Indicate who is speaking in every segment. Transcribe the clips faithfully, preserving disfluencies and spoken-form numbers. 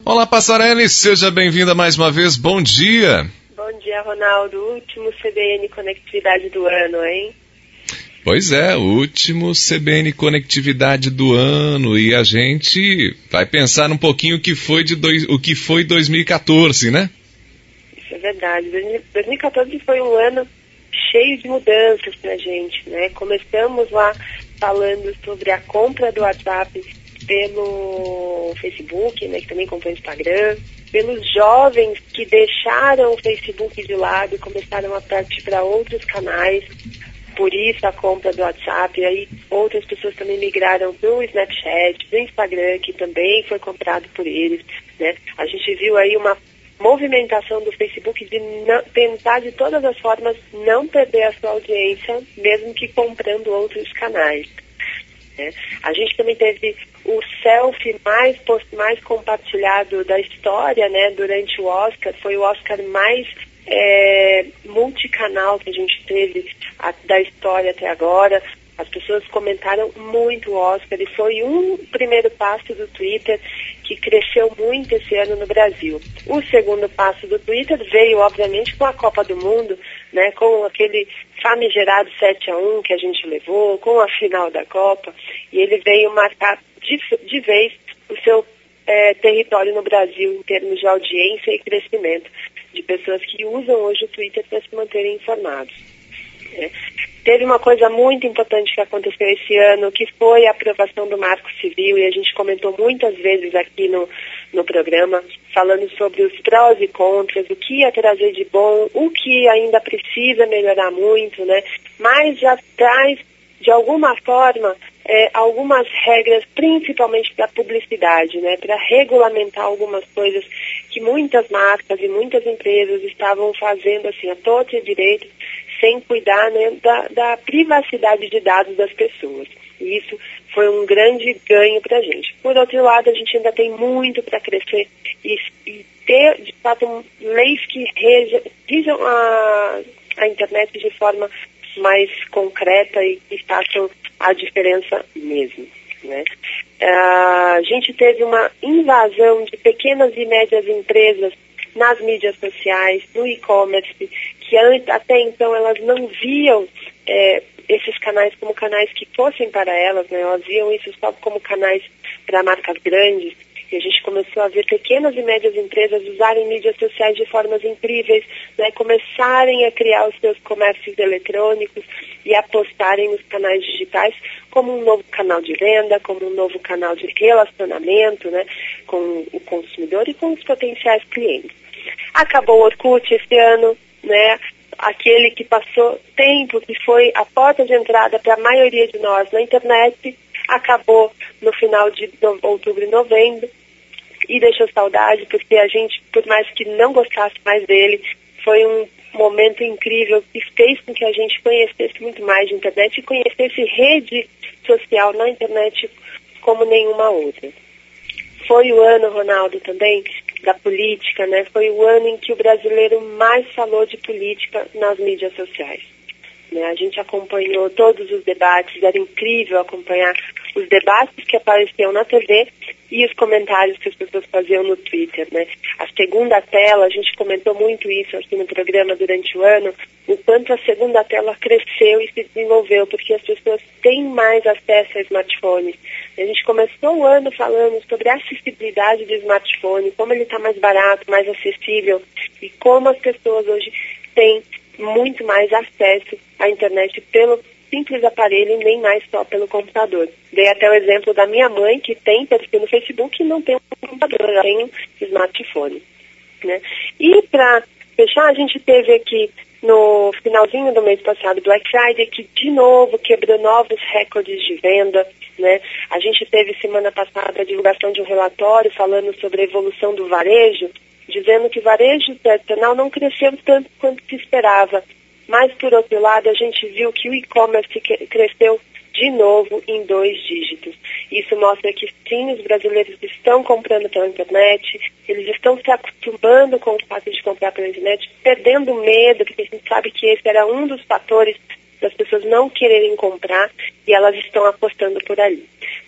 Speaker 1: Olá, Passarelli, seja bem-vinda mais uma vez, bom dia.
Speaker 2: Bom dia, Ronaldo, último C B N Conectividade do ano, hein?
Speaker 1: Pois é, último C B N Conectividade do ano, e a gente vai pensar um pouquinho o que foi, de dois, o que foi dois mil e quatorze, né?
Speaker 2: Isso é verdade, dois mil e quatorze foi um ano cheio de mudanças pra gente, né? Começamos lá falando sobre a compra do WhatsApp pelo Facebook, né, que também comprou o Instagram, pelos jovens que deixaram o Facebook de lado e começaram a partir para outros canais, por isso a compra do WhatsApp, e aí outras pessoas também migraram para o Snapchat, para o Instagram, que também foi comprado por eles, né? A gente viu aí uma movimentação do Facebook de não, tentar de todas as formas não perder a sua audiência, mesmo que comprando outros canais. Né? A gente também teve o selfie mais, post, mais compartilhado da história, né, durante o Oscar, foi o Oscar mais é, multicanal que a gente teve a, da história até agora. As pessoas comentaram muito o Oscar e foi um primeiro passo do Twitter que cresceu muito esse ano no Brasil. O segundo passo do Twitter veio, obviamente, com a Copa do Mundo, né, com aquele famigerado sete a um que a gente levou, com a final da Copa, e ele veio marcar de, de vez o seu é, território no Brasil em termos de audiência e crescimento de pessoas que usam hoje o Twitter para se manterem informados. É. Teve uma coisa muito importante que aconteceu esse ano, que foi a aprovação do Marco Civil, e a gente comentou muitas vezes aqui no, no programa, falando sobre os prós e contras, o que ia trazer de bom, o que ainda precisa melhorar muito, né? Mas já traz, de alguma forma, é, algumas regras, principalmente para a publicidade, né? Para regulamentar algumas coisas que muitas marcas e muitas empresas estavam fazendo assim, a torta e a direito, sem cuidar, né, da, da privacidade de dados das pessoas. E isso foi um grande ganho para a gente. Por outro lado, a gente ainda tem muito para crescer e, e ter, de fato, leis que regem a, a internet de forma mais concreta e que façam a diferença mesmo. Né? A gente teve uma invasão de pequenas e médias empresas nas mídias sociais, no e-commerce, que até então elas não viam é, esses canais como canais que fossem para elas, né? Elas viam isso só como canais para marcas grandes, e a gente começou a ver pequenas e médias empresas usarem mídias sociais de formas incríveis, né? Começarem a criar os seus comércios eletrônicos e apostarem nos canais digitais como um novo canal de venda, como um novo canal de relacionamento, né? Com o consumidor e com os potenciais clientes. Acabou o Orkut esse ano, né? Aquele que passou tempo, que foi a porta de entrada para a maioria de nós na internet, acabou no final de outubro e novembro e deixou saudade, porque a gente, por mais que não gostasse mais dele, foi um momento incrível que fez com que a gente conhecesse muito mais de internet e conhecesse rede social na internet como nenhuma outra. Foi o ano, Ronaldo, também da política, né? Foi o ano em que o brasileiro mais falou de política nas mídias sociais. Né? A gente acompanhou todos os debates, era incrível acompanhar os debates que apareciam na T V e os comentários que as pessoas faziam no Twitter, né? A segunda tela, a gente comentou muito isso aqui no programa durante o ano, o quanto a segunda tela cresceu e se desenvolveu, porque as pessoas têm mais acesso a smartphones. A gente começou o ano falando sobre a acessibilidade do smartphone, como ele está mais barato, mais acessível, e como as pessoas hoje têm muito mais acesso à internet pelo simples aparelho e nem mais só pelo computador. Dei até o exemplo da minha mãe, que tem perfil no Facebook e não tem um computador, ela tem um smartphone. Né? E para fechar, a gente teve aqui no finalzinho do mês passado Black Friday, que de novo quebrou novos recordes de venda. Né? A gente teve semana passada a divulgação de um relatório falando sobre a evolução do varejo, dizendo que o varejo tradicional não cresceu tanto quanto se esperava. Mas, por outro lado, a gente viu que o e-commerce cresceu de novo em dois dígitos. Isso mostra que, sim, os brasileiros estão comprando pela internet, eles estão se acostumando com o fato de comprar pela internet, perdendo medo, porque a gente sabe que esse era um dos fatores das pessoas não quererem comprar, e elas estão apostando por ali.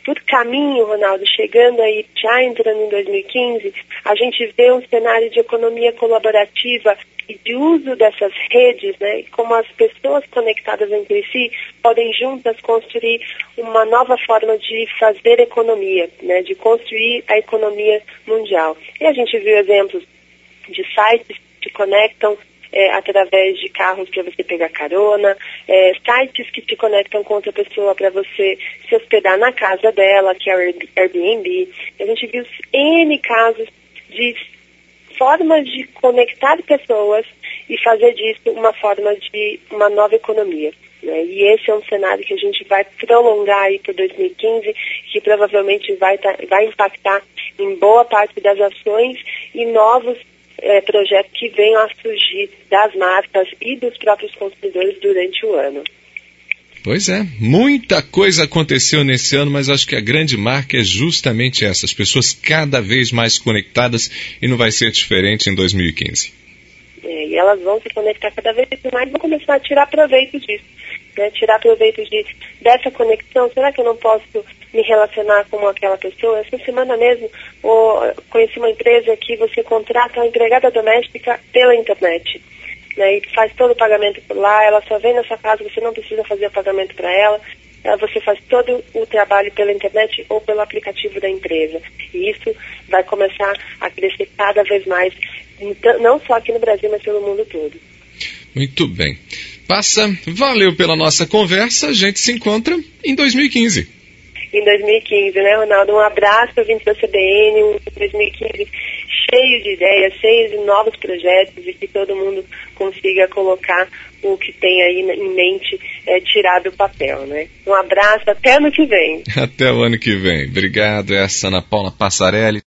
Speaker 2: por caminho, Ronaldo, chegando aí, já entrando em dois mil e quinze, a gente vê um cenário de economia colaborativa e de uso dessas redes, né, e como as pessoas conectadas entre si podem juntas construir uma nova forma de fazer economia, né, de construir a economia mundial. E a gente viu exemplos de sites que se conectam É, através de carros para você pegar carona, é, sites que te conectam com outra pessoa para você se hospedar na casa dela, que é o Airbnb. A gente viu N casos de formas de conectar pessoas e fazer disso uma forma de uma nova economia, né? E esse é um cenário que a gente vai prolongar aí para dois mil e quinze, que provavelmente vai, tá, vai impactar em boa parte das ações e novos É, projetos que venham a surgir das marcas e dos próprios consumidores durante o ano.
Speaker 1: Pois é, muita coisa aconteceu nesse ano, mas acho que a grande marca é justamente essa, as pessoas cada vez mais conectadas, e não vai ser diferente em dois mil e quinze.
Speaker 2: É, e elas vão se conectar cada vez mais e vão começar a tirar proveito disso, né? Tirar proveito de, dessa conexão. Será que eu não posso me relacionar com aquela pessoa? Essa semana mesmo, eu conheci uma empresa que você contrata uma empregada doméstica pela internet, né, e faz todo o pagamento por lá, ela só vem na sua casa, você não precisa fazer o pagamento para ela, você faz todo o trabalho pela internet ou pelo aplicativo da empresa. E isso vai começar a crescer cada vez mais, não só aqui no Brasil, mas pelo mundo todo.
Speaker 1: Muito bem. Passa, valeu pela nossa conversa, a gente se encontra em dois mil e quinze.
Speaker 2: Em dois mil e quinze, né, Ronaldo? Um abraço para ouvintes da C B N, um dois mil e quinze cheio de ideias, cheio de novos projetos e que todo mundo consiga colocar o que tem aí em mente, é, tirar do papel, né? Um abraço, até ano que vem.
Speaker 1: Até o ano que vem. Obrigado, essa Ana Paula Passarelli.